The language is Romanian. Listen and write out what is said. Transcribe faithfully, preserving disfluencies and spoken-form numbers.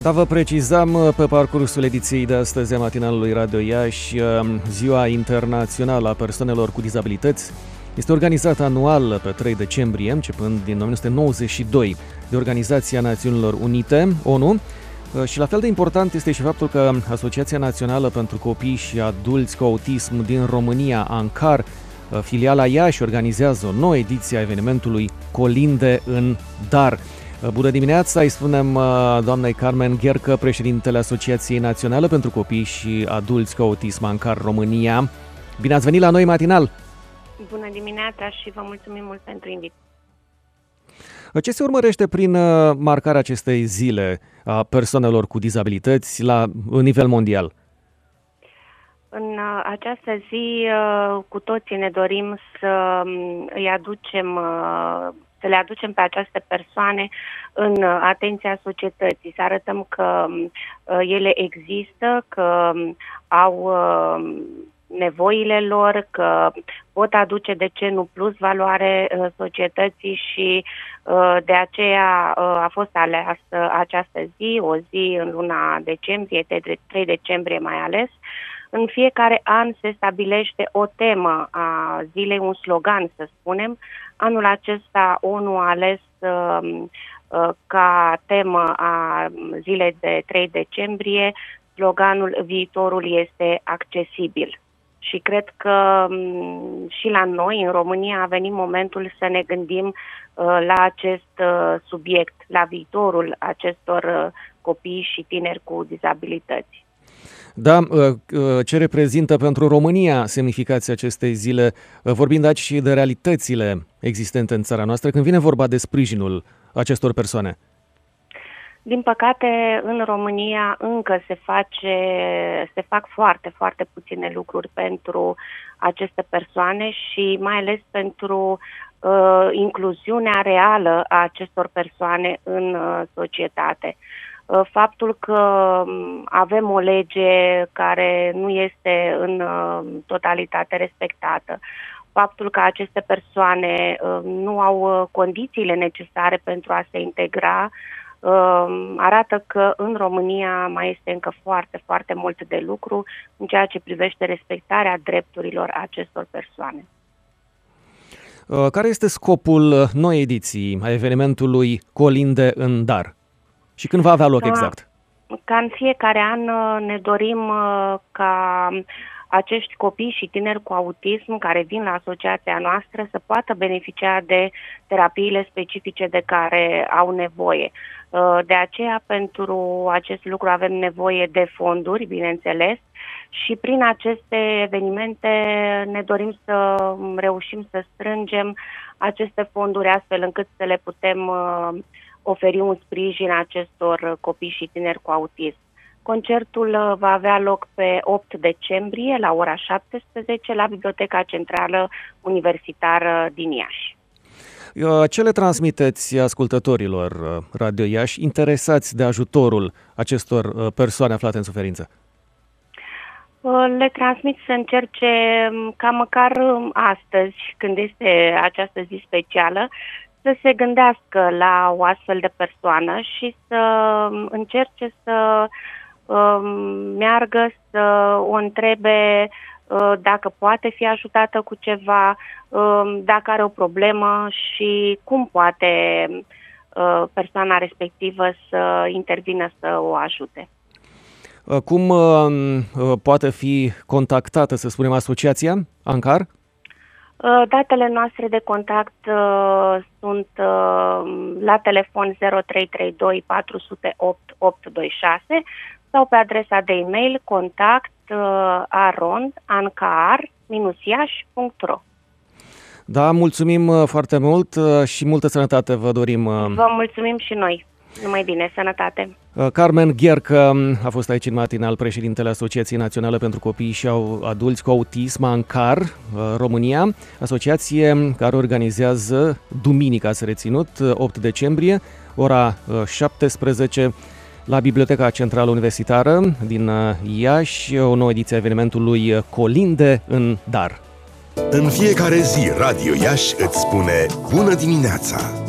Da, vă precizam pe parcursul ediției de astăzi a matinalului Radio Iași, Ziua Internațională a Persoanelor cu Dizabilități este organizată anual pe trei decembrie, începând din o mie nouă sute nouăzeci și doi, de Organizația Națiunilor Unite, ONU, și la fel de important este și faptul că Asociația Națională pentru Copii și Adulți cu Autism din România, ANCAR, filiala Iași, organizează o nouă ediție a evenimentului Colinde în Dar. Bună dimineața, îi spunem doamnei Carmen Ghercă, președintele Asociației Naționale pentru Copii și Adulți cu Autism, ANCAR România. Bine ați venit la noi matinal! Bună dimineața și vă mulțumim mult pentru invitație. Ce se urmărește prin marcarea acestei zile a persoanelor cu dizabilități la nivel mondial? În această zi, cu toții ne dorim să îi aducem, să le aducem pe aceste persoane în atenția societății, să arătăm că ele există, că au nevoile lor, că pot aduce, de ce nu, plus valoare societății și de aceea a fost aleasă această zi, o zi în luna decembrie, trei decembrie mai ales. În fiecare an se stabilește o temă a zilei, un slogan, să spunem. Anul acesta ONU a ales uh, uh, ca temă a zilei de trei decembrie sloganul "Viitorul este accesibil". Și cred că um, și la noi, în România, a venit momentul să ne gândim uh, la acest uh, subiect, la viitorul acestor uh, copii și tineri cu dizabilități. Da, ce reprezintă pentru România semnificația acestei zile, vorbind aici și de realitățile existente în țara noastră, când vine vorba de sprijinul acestor persoane? Din păcate, în România încă se face, se fac foarte, foarte puține lucruri pentru aceste persoane și mai ales pentru uh, incluziunea reală a acestor persoane în uh, societate. Faptul că avem o lege care nu este în totalitate respectată, faptul că aceste persoane nu au condițiile necesare pentru a se integra, arată că în România mai este încă foarte, foarte mult de lucru în ceea ce privește respectarea drepturilor acestor persoane. Care este scopul noii ediții a evenimentului Colinde în Dar? Și când va avea loc exact? Ca în fiecare an ne dorim ca acești copii și tineri cu autism care vin la asociația noastră să poată beneficia de terapiile specifice de care au nevoie. De aceea, pentru acest lucru avem nevoie de fonduri, bineînțeles, și prin aceste evenimente ne dorim să reușim să strângem aceste fonduri astfel încât să le putem oferi un sprijin acestor copii și tineri cu autism. Concertul va avea loc pe opt decembrie la ora șaptesprezece la Biblioteca Centrală Universitară din Iași. Ce le transmiteți ascultătorilor Radio Iași interesați de ajutorul acestor persoane aflate în suferință? Le transmit să încerce ca măcar astăzi, când este această zi specială, să se gândească la o astfel de persoană și să încerce să uh, meargă, să o întrebe uh, dacă poate fi ajutată cu ceva, uh, dacă are o problemă și cum poate uh, persoana respectivă să intervină să o ajute. Cum uh, poate fi contactată, să spunem, asociația ANCAR? Datele noastre de contact uh, sunt uh, la telefon zero trei trei doi patru zero opt opt doi șase sau pe adresa de e-mail contact uh, arond ancar iași punct ro. Da, mulțumim foarte mult și multă sănătate vă dorim. Vă mulțumim și noi. Numai bine, sănătate! Carmen Ghercă a fost aici în matinal, președintele Asociației Naționale pentru Copii și Adulți cu Autism, ANCAR România, asociație care organizează duminica, s-a reținut, opt decembrie, ora șaptesprezece, la Biblioteca Centrală Universitară din Iași, o nouă ediție a evenimentului Colinde în Dar. În fiecare zi, Radio Iași îți spune bună dimineața!